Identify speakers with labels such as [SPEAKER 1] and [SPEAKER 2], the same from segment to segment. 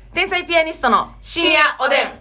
[SPEAKER 1] 天才ピアニストの深夜おでん。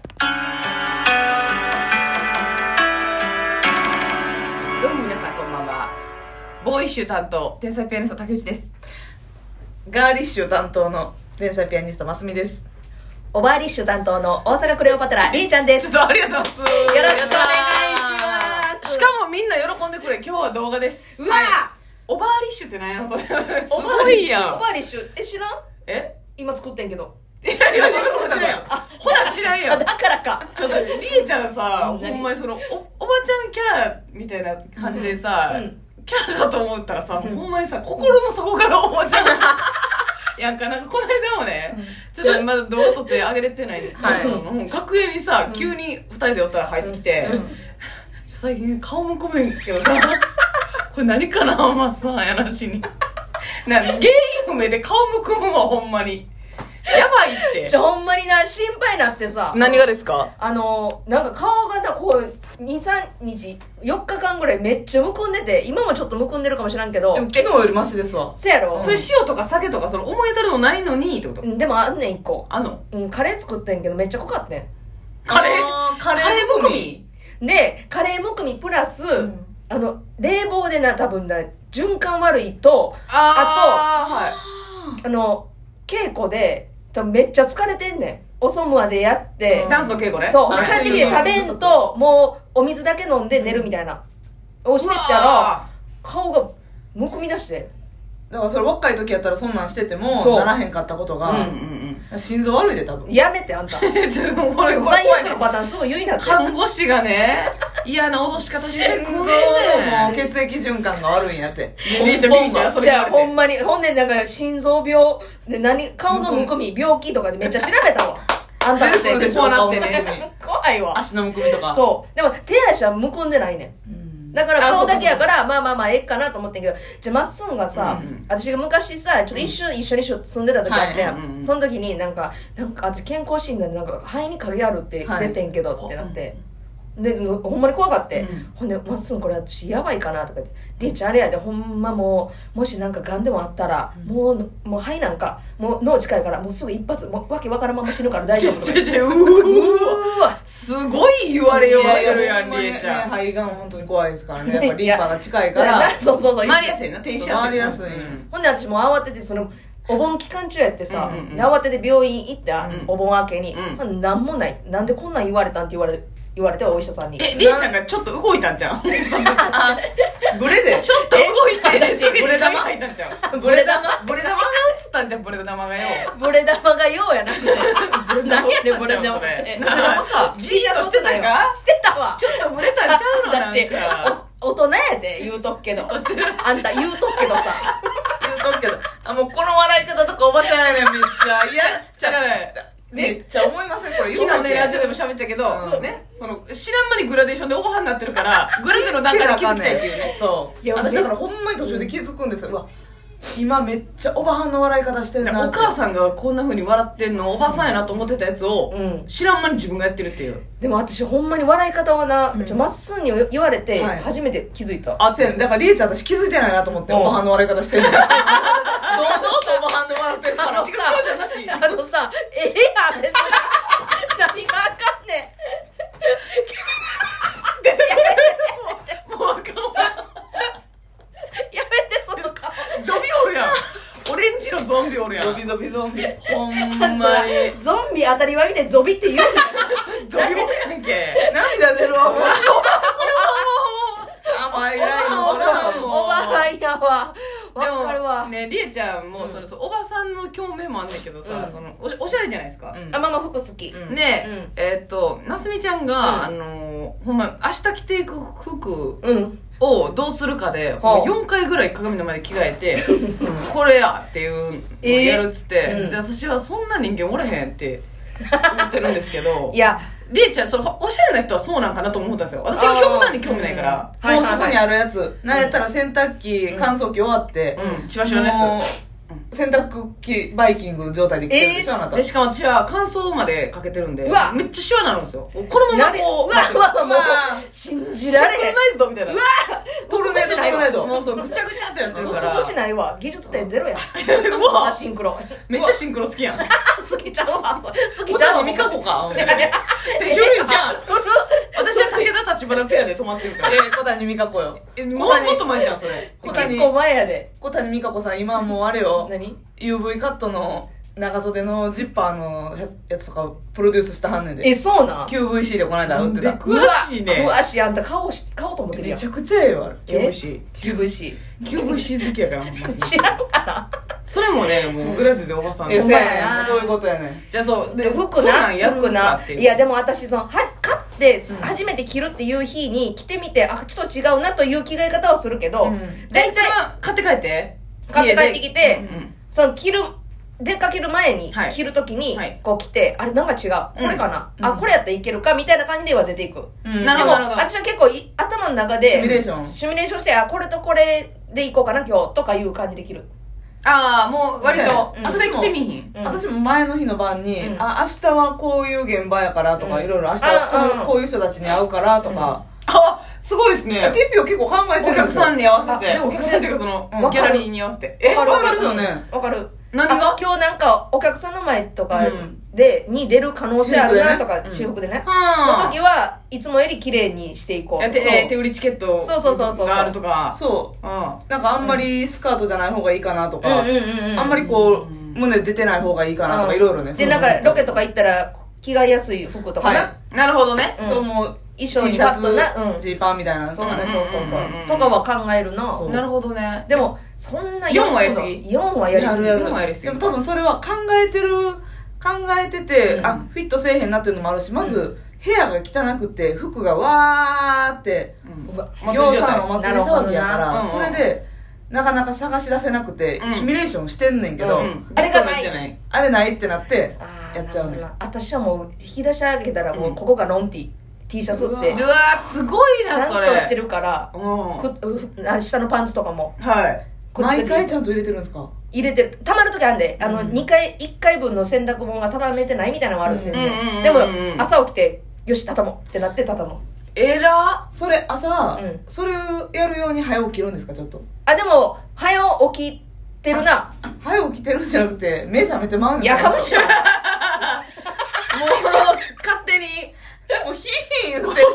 [SPEAKER 1] どうも皆さんこんばんは。ボーイッシュ担当天才ピアニスト竹内です。
[SPEAKER 2] ガーリッシュ担当の天才ピアニストますみです。
[SPEAKER 3] オバーリッシュ担当の大阪クレオパトラりーちゃんです。
[SPEAKER 1] ちょっとありがとうございます。
[SPEAKER 3] よろしくお願いします。
[SPEAKER 1] しかもみんな喜んでくれ。今日は動画です。
[SPEAKER 3] うわ、
[SPEAKER 1] オバーリッシュって何やそれ。すごいやん。
[SPEAKER 3] オバーリッシュ知らん？今作ってんけど。
[SPEAKER 1] いやそんな知らんやん。ほな知らんやん。
[SPEAKER 3] だからか。
[SPEAKER 1] ちょっとりえちゃんがさ、ほんまにそのおばちゃんキャラみたいな感じでさ、キャラかと思ったらさ、ほんまにさ、心の底からおばちゃんやんか、なんかこの間もね、ちょっとまだ動画撮ってあげれてないんですけど、もう楽屋にさ、急に二人でおったら入ってきて、最近顔もこめんけどさ、これ何かなまあさ、やなしに。原因不明で顔むくむわ、ほんまに。やばいって。
[SPEAKER 3] ほんまにな、心配になってさ。
[SPEAKER 1] 何がですか？
[SPEAKER 3] なんか顔がな、こう、2、3日、4日間ぐらいめっちゃむくんでて、今もちょっとむくんでるかもしらんけど。
[SPEAKER 2] でも昨日よりマシですわ。
[SPEAKER 3] せやろ、
[SPEAKER 1] それ塩とか酒とかその思い当たるのないのにってこと？
[SPEAKER 3] でもあんねん1個。カレー作ってんけどめっちゃ濃かったん。
[SPEAKER 1] カレーむくみ
[SPEAKER 3] で、カレーむくみプラス、冷房でな、多分な、循環悪いと、あと、稽古で、多分めっちゃ疲れてんねん。おそむまでやって。
[SPEAKER 1] ダンスの稽古ね。
[SPEAKER 3] そう。帰ってきて食べんと、もう、お水だけ飲んで寝るみたいな。をしてたら、顔がむくみ出して。
[SPEAKER 2] だからそれ若い時やったらそんなんしてても、ならへんかったことが、心臓悪いで多分。
[SPEAKER 3] やめて、あんた。
[SPEAKER 1] ちょっとこれ
[SPEAKER 3] 最悪のパターンすぐ言いなって。
[SPEAKER 1] 看護師がね、嫌な脅し方してくるね。
[SPEAKER 2] もう血液循環が悪いんやって。
[SPEAKER 1] りえちゃんビビったよ、それ
[SPEAKER 3] じゃあほんまに、ほんでなんか心臓病、で顔のむくみ、病気とかでめっちゃ調べたわ。あんたのせいでこうなってね。怖いわ。
[SPEAKER 2] 足のむくみとか。
[SPEAKER 3] そう。でも手足はむくんでないねん。だから顔だけやから、まあ、ええかなと思ってんけど、じゃあまっすんがさ、私が昔さ、ちょっと一緒に住んでた時あって、その時になんか、私健康診断でなんか肺に影あるって出てんけどってなって、で、ほんまに怖かって、ほんで、まっすんこれ私やばいかなとか言って、りえちゃんあれやで、ほんまもう、もしなんか癌でもあったら、もう肺なんか、もう脳近いから、もうすぐ一発、もうわけわからんまま死ぬから大丈夫とか。
[SPEAKER 1] うわすごい言われようしてるやん、りえちゃん。
[SPEAKER 2] 肺がん本当に怖いですからね。やっぱリンパが近いから。
[SPEAKER 3] そう。
[SPEAKER 1] 回りやすいな、転移しやすい。
[SPEAKER 2] 回りやすい。
[SPEAKER 3] ほんで私も慌てて、お盆期間中やってさ、慌てて病院行った、お盆明けに、なんもない。なんでこんなん言われたんって言われてお医者さんに。
[SPEAKER 1] りえちゃんがちょっと動いたんちゃう？
[SPEAKER 2] ブレで
[SPEAKER 1] ちょっと動いて、
[SPEAKER 2] ブレ玉
[SPEAKER 1] 入ったんちゃう？
[SPEAKER 3] ブレ玉
[SPEAKER 1] が映ったんじゃん、ブレ玉がよ。
[SPEAKER 3] ブレ玉がようやなくて。何やねん、ブレ玉って。
[SPEAKER 1] じーっとしてたか？
[SPEAKER 3] してたわ。
[SPEAKER 1] ちょっとブレたんちゃうの？
[SPEAKER 3] だって大人やで、言うとくけど。あんた言うとくけどさ。
[SPEAKER 2] 言うとくけど。もうこの笑い方とかおばちゃんやねん、めっちゃ。いや、
[SPEAKER 1] だから、
[SPEAKER 2] めっちゃ思いませんこれ。
[SPEAKER 1] 昨日ね、ラジオでも喋ったけど、ね、知らん間にグラデーションでおばはんになってるから、グラデーションの段階で気づきたいっていうね。
[SPEAKER 2] そう。私だからほんまに途中で気づくんですよ。うわ、今めっちゃおばはんの笑い方してるな。
[SPEAKER 1] お母さんがこんな風に笑ってんの、おばさんやなと思ってたやつを、知らん間に自分がやってるっていう。
[SPEAKER 3] でも私ほんまに笑い方はな、まっすんに言われて、初めて気づいた。
[SPEAKER 2] だからりえちゃん私気づいてないなと思って、おばはんの笑い方してるの。堂々とおばはんで笑ってるから。
[SPEAKER 1] そうじゃなし。
[SPEAKER 3] やん、別に。何があかんねん。
[SPEAKER 1] 出てくる。もうあかんわ。
[SPEAKER 3] やめて、その顔。
[SPEAKER 1] ゾンビおるやん。オレンジのゾンビおるやん。
[SPEAKER 2] ゾンビ。
[SPEAKER 1] ほんまに。
[SPEAKER 3] ゾンビ当たり前みたいにゾビって言うの。
[SPEAKER 1] ゾンビおるやんけ。
[SPEAKER 2] 涙出るわ、もう。甘いラインのバラ
[SPEAKER 3] おばはんやわ。わかるわ。
[SPEAKER 1] ね、りえちゃんも、おばさんの共鳴もあんねんけどさ、おしゃれじゃないですか。
[SPEAKER 3] まあ服好き。
[SPEAKER 1] ね、なすみちゃんが、ほんま、明日着ていく服をどうするかで、4回ぐらい鏡の前で着替えて、これやっていうのをやるっつって、で、私はそんな人間おれへんって思ってるんですけど、
[SPEAKER 3] いや、
[SPEAKER 1] りえちゃん、おしゃれな人はそうなんかなと思ったんですよ。私は極端に興味ないから。
[SPEAKER 2] もうそこにあるやつ。なんやったら洗濯機、乾燥機終わって、
[SPEAKER 1] しばしばのやつ。
[SPEAKER 2] 洗濯機バイキングの状態で着てるでしょ、あなた。
[SPEAKER 1] で、しかも私は乾燥までかけてるんで、めっちゃシワになるんですよ。このままこう、
[SPEAKER 3] もう、信じられへん。
[SPEAKER 1] ナイズドみたいな。
[SPEAKER 2] トルネード。
[SPEAKER 1] もうぐちゃぐちゃってやってるから。
[SPEAKER 3] 美しないわ。技術点ゼロや。シンクロ。
[SPEAKER 1] めっちゃシンクロ好きやん。
[SPEAKER 3] 好きちゃうわ。好き
[SPEAKER 2] 小
[SPEAKER 3] ちゃうわ。
[SPEAKER 2] 谷美香子か。
[SPEAKER 1] 先週じゃん。私は武田立花ペアで泊まってるから。
[SPEAKER 2] 小谷美香子よ。
[SPEAKER 1] もっと前じゃん、それ。
[SPEAKER 3] 結構前やで。
[SPEAKER 2] 小谷美香子さん、今もうあれよ。
[SPEAKER 3] 何
[SPEAKER 2] UV カットの長袖のジッパーのやつとかプロデュースしたはんねんで。
[SPEAKER 3] そうなん
[SPEAKER 2] QVC でこの間売ってた。
[SPEAKER 1] 詳しいね。
[SPEAKER 3] 詳しい。あんた買おうと思ってるやん。
[SPEAKER 2] めちゃくちゃええよ、あれ。
[SPEAKER 1] QVC。
[SPEAKER 3] QVC。
[SPEAKER 1] QVC 好きやから、ほんまに。
[SPEAKER 3] 知らんかな。
[SPEAKER 1] それもね、もう裏でおばさん
[SPEAKER 2] そう
[SPEAKER 3] ほんまやな
[SPEAKER 2] いうことやね。
[SPEAKER 1] じゃあそう。
[SPEAKER 3] で服な、服な。いや、でも私、買って初めて着るっていう日に着てみて、あ、ちょっと違うなという着替え方をするけど、
[SPEAKER 1] 大体買って帰って
[SPEAKER 3] 買って帰ってきて、出かける前に着るときにこう着て、あれなんか違う、これかな、あ、これやったらいけるかみたいな感じでは出ていく。
[SPEAKER 1] なるほど。
[SPEAKER 3] 私は結構頭の中で
[SPEAKER 2] シミュレーション
[SPEAKER 3] して、あ、これとこれでいこうかな今日とかいう感じで着る。
[SPEAKER 1] ああ、もう割とそれ着てみひん。
[SPEAKER 2] 私も前の日の晩に、あ、明日はこういう現場やからとか、いろいろ明日はこういう人たちに会うからとか。
[SPEAKER 1] あ、すごいですね。
[SPEAKER 2] ティッピを結構考えてるんですよ。
[SPEAKER 1] お客さんに合わせて。お客さんっていうかその、ギャラリーに合わせて。
[SPEAKER 2] わかるよね。
[SPEAKER 3] わかる。
[SPEAKER 1] 何が
[SPEAKER 3] 今日なんかお客さんの前とかに出る可能性あるなとか、私服でね。の時はいつもより綺麗にしていこう。
[SPEAKER 1] 手売りチケットがあるとか。
[SPEAKER 2] そう。なんかあんまりスカートじゃない方がいいかなとか、あんまりこう、胸出てない方がいいかなとか、いろいろね。
[SPEAKER 3] で、なんかロケとか行ったら着替えやすい服とかな。
[SPEAKER 1] なるほどね。
[SPEAKER 2] そう、もう、
[SPEAKER 3] 衣装にパッとな、
[SPEAKER 2] ジーパンみたいな。
[SPEAKER 3] そう。とかは考えるな。
[SPEAKER 1] なるほどね。
[SPEAKER 3] でも、そんな
[SPEAKER 1] 4はやりすぎ。
[SPEAKER 3] 4はやりすぎ。
[SPEAKER 2] 4はやりすぎ。でも多分それは考えてて、あ、フィットせえへんなっていうのもあるし、まず、部屋が汚くて、服がわーって、洋さんのお祭り騒ぎやから、それで、なかなか探し出せなくて、シミュレーションしてんねんけど、
[SPEAKER 3] あれがない。
[SPEAKER 2] あれないってなって、やっちゃうね。
[SPEAKER 3] 私はもう、引き出し上げたら、もう、ここがロンティ。T シャツって。
[SPEAKER 1] うわすごいな、それ。
[SPEAKER 3] ちゃんとしてるから、下のパンツとかも。
[SPEAKER 1] はい。
[SPEAKER 2] 毎回ちゃんと入れてるんですか？
[SPEAKER 3] 入れてる。たまるときあるんで、1回分の洗濯物が畳めてないみたいなのもあるんですよ。でも、朝起きて、よし、畳もうってなって畳もう。
[SPEAKER 2] それ、朝、それをやるように早起きるんですか、ちょっと。
[SPEAKER 3] あ、でも、早起きてるな。
[SPEAKER 2] 早起きてるんじゃなくて、目覚めてまうん
[SPEAKER 3] やかもしれない。
[SPEAKER 1] もう、勝手に。
[SPEAKER 2] もうヒー言ってるやん。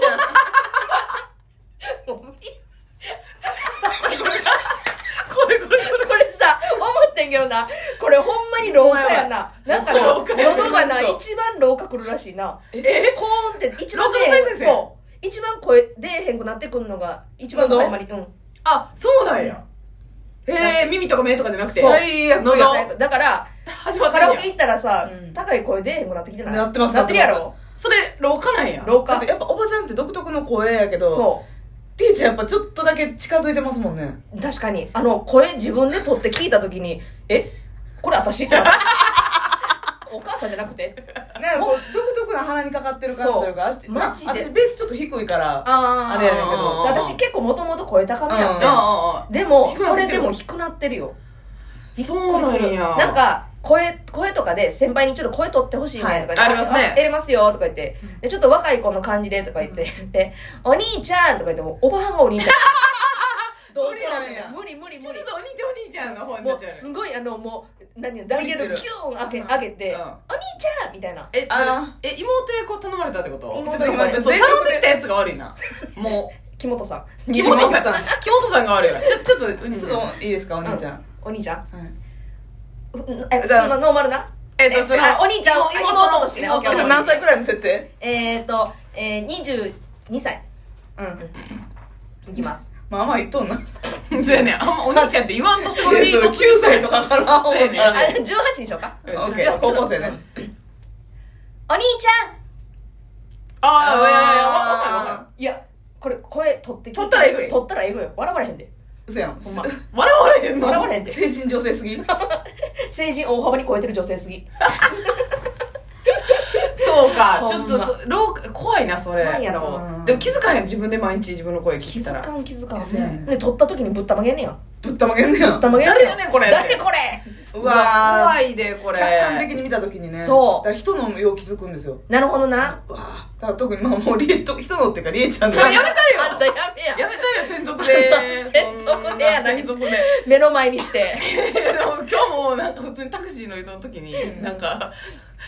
[SPEAKER 3] これさ、思ってんけどな、これほんまに廊下やな。なんか喉がな、一番廊下来るらしいな。コーンって一番そう。一番声出えへんくなってくるのが、一番の始まり。
[SPEAKER 1] あ、そうなんや。耳とか目とかじゃなくて。
[SPEAKER 2] 最悪や。
[SPEAKER 3] だから、カラオケ行ったらさ、高い声出えへんくなってきてない？
[SPEAKER 2] なってます。
[SPEAKER 3] なってるやろ？
[SPEAKER 1] それ、廊下なんや。
[SPEAKER 3] 廊下。
[SPEAKER 2] やっぱおばちゃんって独特の声やけど、
[SPEAKER 3] そう。
[SPEAKER 2] りえちゃんやっぱちょっとだけ近づいてますもんね。
[SPEAKER 3] 確かに。声自分で取って聞いたときに、これ私ってお母さんじゃなくて。
[SPEAKER 2] なんかこう、独特な鼻にかかってる感じというか、
[SPEAKER 3] マジで。
[SPEAKER 2] 私ベースちょっと低いから、あれやねんけど。
[SPEAKER 3] 私結構もともと声高めやって。でも、それでも低くなってるよ。
[SPEAKER 1] そうなんや。
[SPEAKER 3] なんか、声とかで先輩にちょっと声取ってほしいねとか
[SPEAKER 1] ありますね。
[SPEAKER 3] 入れますよとか言って、でちょっと若い子の感じでとか言って、で、お兄ちゃんとか言っても、おばはんがお兄ちゃん。
[SPEAKER 2] どうなんや。
[SPEAKER 3] 無理。
[SPEAKER 1] ちょっとお兄ちゃんの方になっちゃう。
[SPEAKER 3] すごいもう、ダイヤルギューン上げて、お兄ちゃんみたいな。
[SPEAKER 1] 妹へこう頼まれたってこと？
[SPEAKER 3] 妹
[SPEAKER 1] 頼んできたやつが悪いな。もう。
[SPEAKER 3] 木本さん。
[SPEAKER 1] 木本さんが悪いわ。ちょっと、お兄ちゃん。
[SPEAKER 2] いいですか、お兄ちゃん。
[SPEAKER 3] お兄ちゃん？普通のノーマルな。
[SPEAKER 1] それ
[SPEAKER 3] お兄ちゃん、妹としてね。
[SPEAKER 2] 何歳くらいの設定
[SPEAKER 3] ？22歳。いきます。
[SPEAKER 2] まあ言っとんな。
[SPEAKER 1] そうやね。あんまお兄ちゃんって言わんとしろに
[SPEAKER 2] 9歳とかかな。
[SPEAKER 1] そうやね。
[SPEAKER 3] 18にしようか。
[SPEAKER 2] 高校生ね。
[SPEAKER 3] お兄ちゃん。いや、これ声取って
[SPEAKER 1] 取ったらえぐい。
[SPEAKER 3] 取ったらえぐいよ。笑われへんで。
[SPEAKER 2] 嘘やん。
[SPEAKER 1] 笑われへんの？
[SPEAKER 3] 笑われへんで。
[SPEAKER 2] 成人女性すぎ？
[SPEAKER 3] 成人大幅に超えてる女性すぎ。
[SPEAKER 1] そうか、ちょっと怖いな、それ。
[SPEAKER 3] 怖いやろ。
[SPEAKER 1] でも気づかへん、自分で毎日自分の声聞いたら。
[SPEAKER 3] 気づかん。で、撮った時にぶったまげんねや。
[SPEAKER 2] ぶったまげんねや。
[SPEAKER 1] 誰やねん、これ。
[SPEAKER 3] 誰これ。
[SPEAKER 2] うわ
[SPEAKER 1] 怖いで、これ。
[SPEAKER 2] 客観的に見た時にね。
[SPEAKER 3] そう。
[SPEAKER 2] だから人のよう気づくんですよ。
[SPEAKER 3] なるほどな。
[SPEAKER 2] うわだから特にもう人のっていうかりえちゃんで。
[SPEAKER 1] やめたよ。
[SPEAKER 3] あんたやめや。
[SPEAKER 1] やめたよ、専属で。
[SPEAKER 3] 専属でやな。
[SPEAKER 1] 専属で。
[SPEAKER 3] 目の前にして。
[SPEAKER 1] 今日もなんか普通にタクシーの移動の時に、なんか、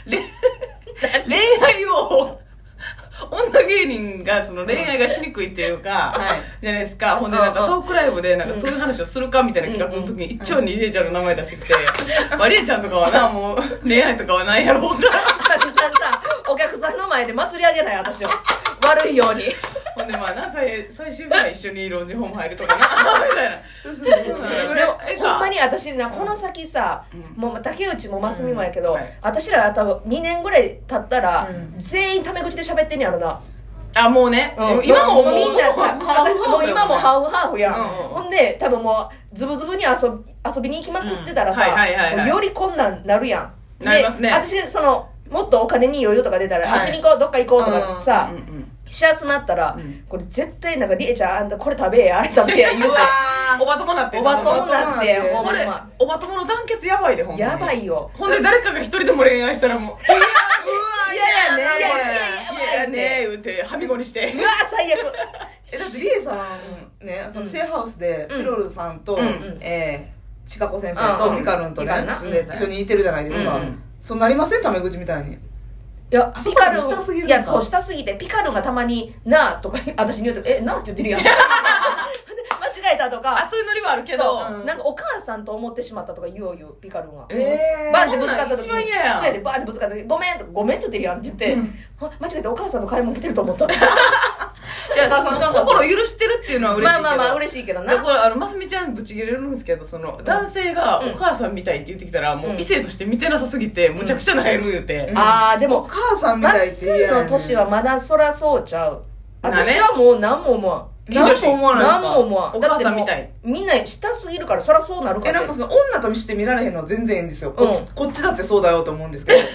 [SPEAKER 1] 恋愛を女芸人がその恋愛がしにくいっていうか、じゃないですか。ほんでなんかトークライブでなんかそういう話をするかみたいな企画の時に一丁にリエちゃんの名前出してきて、リエちゃんとかはな、もう恋愛とかはないやろうから。
[SPEAKER 3] お客さんの前で祭り上げない私は。悪いように。
[SPEAKER 1] ほんでまあな、最終回一緒に老人ホーム入るとかな、みたいな。
[SPEAKER 3] でもほんまに私な、この先さ、もう竹内もますみもやけど、私ら多分2年ぐらい経ったら、全員タメ口で喋ってんやろな。
[SPEAKER 1] あ、もうね。今も
[SPEAKER 3] みんなさ、もう今もハーフハーフやん。ほんで、多分もう、ズブズブに遊びに行きまくってたらさ、よりこんなんなるやん。
[SPEAKER 1] なりますね。
[SPEAKER 3] 私がもっとお金に余裕とか出たら、遊びに行こう、どっか行こうとかさ、しやすなったら、これ絶対なんか、りえちゃん、あんたこれ食べや、あれ食べや、言うて。
[SPEAKER 1] おば友なって。
[SPEAKER 3] おば友なって、
[SPEAKER 1] ほんま。おば友の団結やばいで、ほんまに。
[SPEAKER 3] やばいよ。
[SPEAKER 1] ほんで誰かが一人でも恋愛したらもう、うわ
[SPEAKER 3] 嫌やね、
[SPEAKER 1] 嫌やね、言うて、はみごにして。
[SPEAKER 3] うわ最悪。
[SPEAKER 2] だってりえさんね、そのシェアハウスで、チロルさんと、ちかこ先生とミカルンとね、一緒にいてるじゃないですか。そうなりません？タメ口みたいに。
[SPEAKER 3] いや、ピカルン、いや、そう、下すぎて、ピカルンがたまに、なあとか、私に言うと、なあって言ってるやん。間違えたとか。
[SPEAKER 1] そういうノリはあるけど。
[SPEAKER 3] なんかお母さんと思ってしまったとか言おうよ、ピカルンは。
[SPEAKER 2] バ
[SPEAKER 3] ンってぶつかった時に。
[SPEAKER 1] 一番嫌や。
[SPEAKER 3] そうやで、バンってぶつかった時、ごめんって言ってるやんって言って、間違えてお母さんの買い物来てると思った。
[SPEAKER 1] じゃあ、心許してるっていうのは嬉しいけど。
[SPEAKER 3] まあ嬉しいけどな。
[SPEAKER 1] これ、ますみちゃんぶち切れるんですけど、男性がお母さんみたいって言ってきたら、もう異性として見てなさすぎて、むちゃくちゃなえる言うて。
[SPEAKER 3] でも、
[SPEAKER 2] お母さんみたいって言うやん。
[SPEAKER 3] まっすんの年はまだそらそうちゃう。私はもう何も思わん。
[SPEAKER 2] 何も思わないですか？
[SPEAKER 3] 何も思わん。
[SPEAKER 1] お母さんみたい。
[SPEAKER 3] みんな下すぎるからそらそうなるから。
[SPEAKER 2] なんか女として見られへんのは全然いいんですよ。こっちだってそうだよと思うんですけど。